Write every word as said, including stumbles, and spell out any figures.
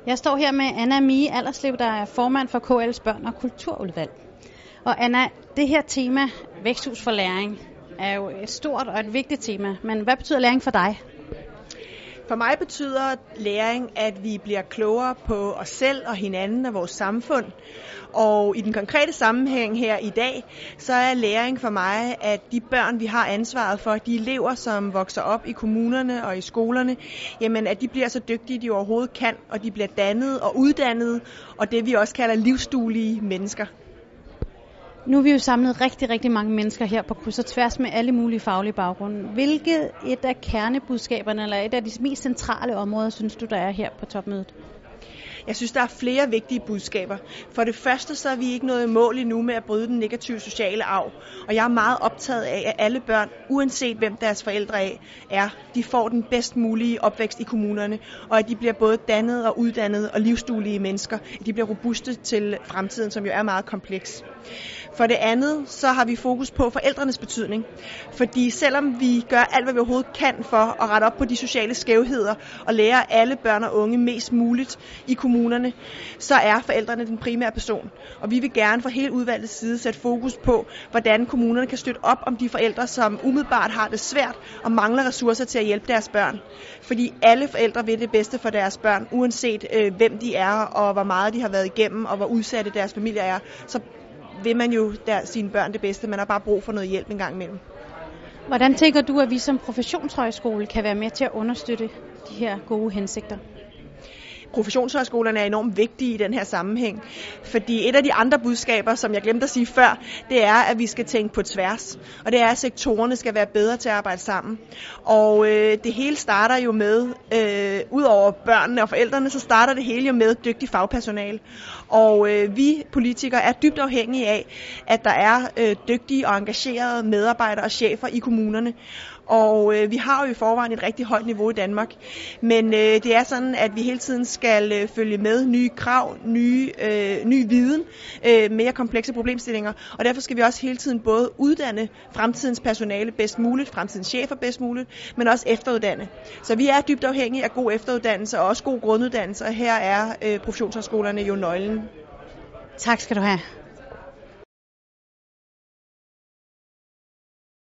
Jeg står her med Anna Mie Allerslev, der er formand for K L's Børn- og Kulturudvalg. Og Anna, det her tema, væksthus for læring, er jo et stort og et vigtigt tema. Men hvad betyder læring for dig? For mig betyder læring, at vi bliver klogere på os selv og hinanden og vores samfund. Og i den konkrete sammenhæng her i dag, så er læring for mig, at de børn, vi har ansvaret for, de elever, som vokser op i kommunerne og i skolerne, jamen at de bliver så dygtige, de overhovedet kan, og de bliver dannet og uddannet, og det vi også kalder livsduelige mennesker. Nu er vi jo samlet rigtig, rigtig mange mennesker her på kryds og tværs med alle mulige faglige baggrunde. Hvilket et af kernebudskaberne, eller et af de mest centrale områder, synes du, der er her på topmødet? Jeg synes, der er flere vigtige budskaber. For det første, så er vi ikke nået i mål endnu med at bryde den negative sociale arv. Og jeg er meget optaget af, at alle børn, uanset hvem deres forældre er, de får den bedst mulige opvækst i kommunerne. Og at de bliver både dannet og uddannet og livsduelige mennesker. At de bliver robuste til fremtiden, som jo er meget kompleks. For det andet, så har vi fokus på forældrenes betydning. Fordi selvom vi gør alt, hvad vi overhovedet kan for at rette op på de sociale skævheder og lære alle børn og unge mest muligt i kommunerne, så er forældrene den primære person. Og vi vil gerne fra hele udvalgets side sætte fokus på, hvordan kommunerne kan støtte op om de forældre, som umiddelbart har det svært og mangler ressourcer til at hjælpe deres børn. Fordi alle forældre vil det bedste for deres børn, uanset øh, hvem de er og hvor meget de har været igennem og hvor udsatte deres familier er. Så vil man jo der, sine børn det bedste. Man har bare brug for noget hjælp en gang imellem. Hvordan tænker du, at vi som professionshøjskole kan være med til at understøtte de her gode hensigter? Professionshøjskolerne er enormt vigtige i den her sammenhæng, fordi et af de andre budskaber, som jeg glemte at sige før, det er, at vi skal tænke på tværs, og det er, at sektorerne skal være bedre til at arbejde sammen. Og øh, det hele starter jo med, øh, ud over børnene og forældrene, så starter det hele jo med dygtig fagpersonale. Og øh, vi politikere er dybt afhængige af, at der er øh, dygtige og engagerede medarbejdere og chefer i kommunerne. Og øh, vi har jo i forvejen et rigtig højt niveau i Danmark, men øh, det er sådan, at vi hele tiden skal øh, følge med nye krav, nye, øh, ny viden, øh, mere komplekse problemstillinger, og derfor skal vi også hele tiden både uddanne fremtidens personale bedst muligt, fremtidens chefer bedst muligt, men også efteruddanne. Så vi er dybt afhængige af god efteruddannelse og også god grunduddannelse, og her er øh, professionshøjskolerne jo nøglen. Tak skal du have.